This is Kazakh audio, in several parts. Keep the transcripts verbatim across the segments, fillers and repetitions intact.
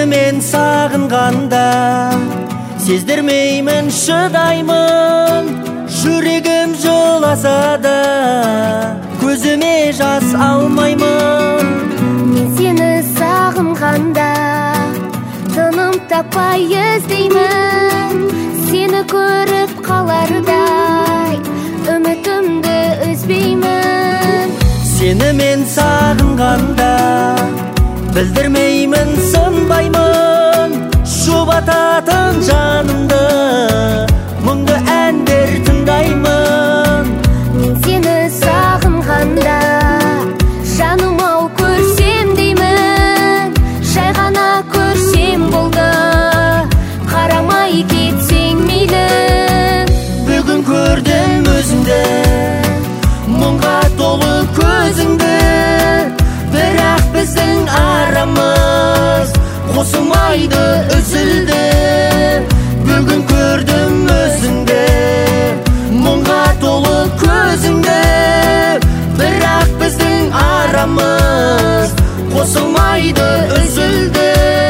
мен сағынғанда сездірмеймін, шыдаймын. Жүрегім жыласа да көзіме жас алмаймын. Мен сені сағынғанда тыным таппай іздеймін. Сені көріп қалардай үмітімді үзбеймін. Сені мен сағынғанда білдірмеймін, сынбаймын. Жұбататын жанымды мұңды әндер тыңдаймын. Мен сені сағынғанда жаным ау көрсем деймін. Жай ғана көрсем болды, қарамай кетсең мейлі. Бүгін көрдім өзіңді, мұңға толы көзіңді. Бірақ біздің арамыз қосылмайды, үзілді. Бүгін көрдім өзіңді, мұңға толы көзіңді. Бірақ біздің арамыз қосылмайды, үзілді.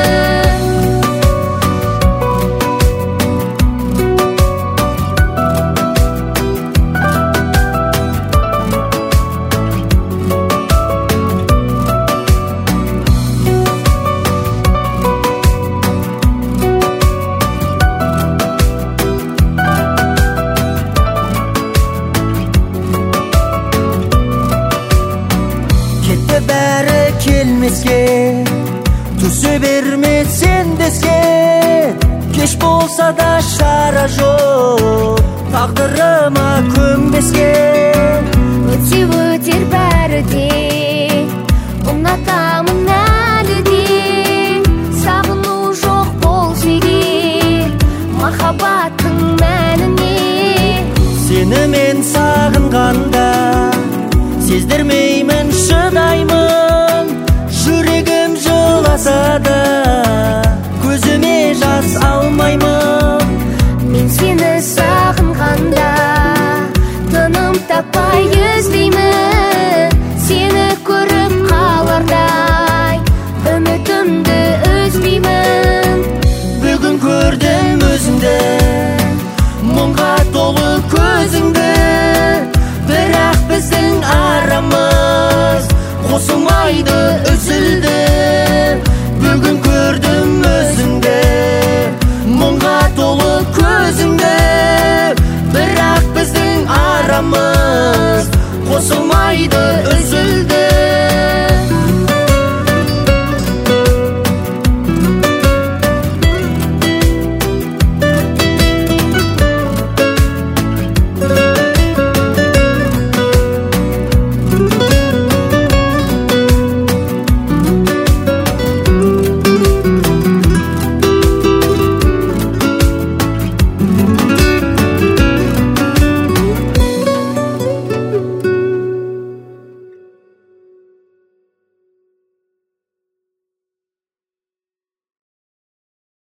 Бәрі келмеске, түсе берме сен деске. Кеш болса да шара жоқ, тағдырыма көнбеске.